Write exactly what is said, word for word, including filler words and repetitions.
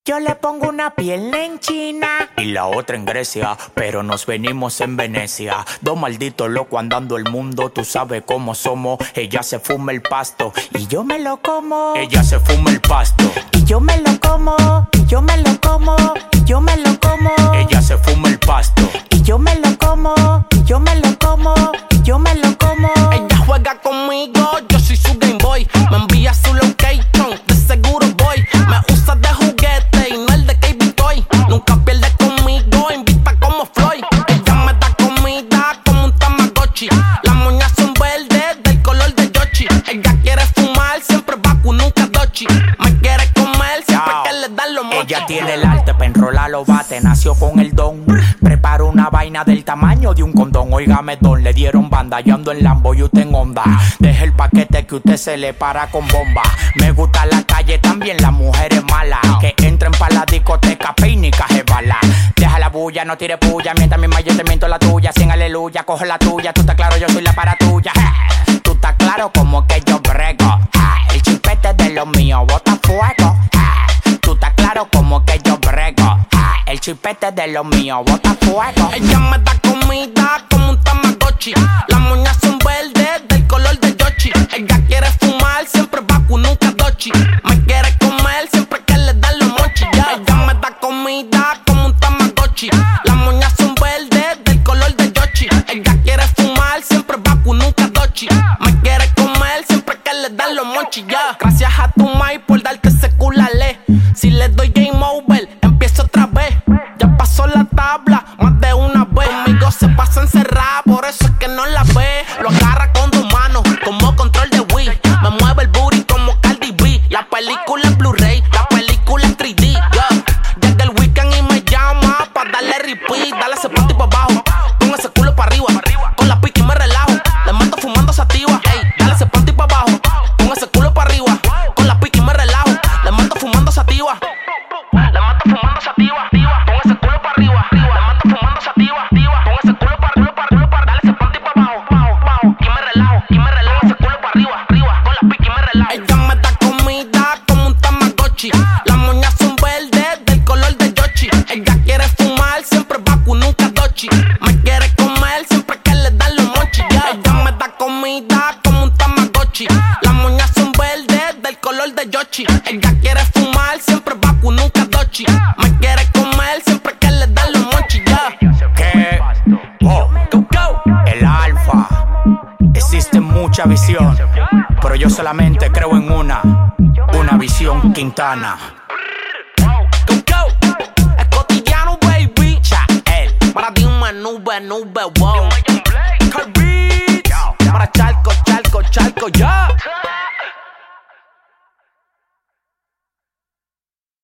Yo le pongo una pierna en China y la otra en Grecia, pero nos venimos en Venecia. Dos malditos locos andando el mundo, tú sabes cómo somos. Ella se fuma el pasto y yo me lo como. Ella se fuma el pasto y yo me lo como, y yo me lo como, y yo me lo como. Ella se fuma el pasto y yo me lo como, y yo me lo como, y yo me lo como. Ella juega conmigo, yo soy su Game Boy. Me envía su location, de seguro voy. Me usa de juguete y no el de K B Toy. Nunca pierde conmigo, invita como Floyd. Ella me da comida como un Tamagotchi. Las moñas son verdes del color de Yoshi. Ella quiere fumar, siempre vacu, nunca dochi. Me quiere comer, siempre que le dan los mochis. Ella tiene el arte pa' enrolar los bates, nació con el don. Preparo una vaina del tamaño de un condón. Óigame don, le dieron banda, yo ando en Lambo y usted en Honda. Deje el paquete que usted se le para con bomba. Me gusta la calle, también las mujeres malas, que entren pa' la discoteca, peinica, jebala. Deja la bulla, no tire puya, mientras mi yo te miento la tuya. Sin aleluya, coge la tuya, tú estás claro, yo soy la para tuya. Hey, tú estás claro como que yo brego. Hey, el chipete de los míos bota fuego. Hey, tú estás claro como que yo brego. Hey, el chipete de los míos bota fuego. Ella me da comida como un Tamagotchi. Las moñas son verdes del color de Yoshi. Ella quiere fumar, siempre vacu, nunca dochi. Me quiere comer, siempre que le dan los mochis. Yeah. Ella me da comida como un Tamagotchi. Las moñas son verdes del color de Yoshi. Ella quiere fumar, siempre vacu, nunca dochi. Me quiere comer, siempre que le dan los mochis. Yeah. Gracias a tu mai por darte ese culale. Si le doy game over, empiezo otra vez. Ya pasó la tabla más de una vez. Conmigo se pasa encerrada, por eso es que no la ve. Lo agarra con dos manos, como control de Wii. Me mueve el booty como Cardi B. La película es Blu-ray, la película es tres D. Yeah. Llega el weekend y me llama pa' darle repeat. Dale ese panty pa' abajo, con ese culo pa' arriba. Con la pique y me relajo, le mato fumando sativa. Ey, dale ese panty pa' abajo, con ese culo pa' arriba. Con la pique y me relajo, le mato fumando sativa. Le mato fumando sativa, con ese culo pa' arriba. Le mato fumando sativa, con ese culo pa' culo pa' culo pa' dale ese panty pa' abajo, bajo, bajo. Y me relajo, y me relajo ese culo pa' arriba, arriba. Con la pique y me relajo. Ella me da comida como un Tamagotchi. Las moñas son verdes del color de Yoshi. Ella quiere fumar, siempre vacu, nunca dochi. Me quiere comer, siempre que le dan los mochis. Yeah. Ella me da comida como un Tamagotchi. Las moñas son verdes del color de Yoshi. Ella quiere fumar, siempre vacu, nunca dochi. Me quiere comer, siempre que le dan los mochis. Yeah. ¿Qué? Oh, Go, go. el alfa. Existe mucha visión, pero yo solamente creo en una. Una visión Quintana. Go, go. Es cotidiano, baby. Chael. Para ti una nube, nube, wow.